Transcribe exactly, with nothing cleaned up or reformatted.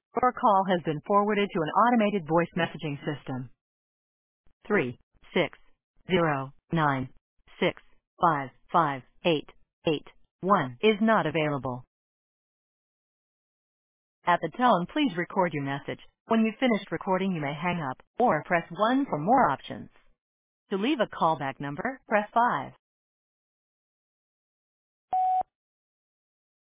Your call has been forwarded to an automated voice messaging system. Three six zero nine six five five eight eight one is not available. At the tone, please record your message. When you've finished recording, you may hang up or press one for more options. To leave a callback number, press five.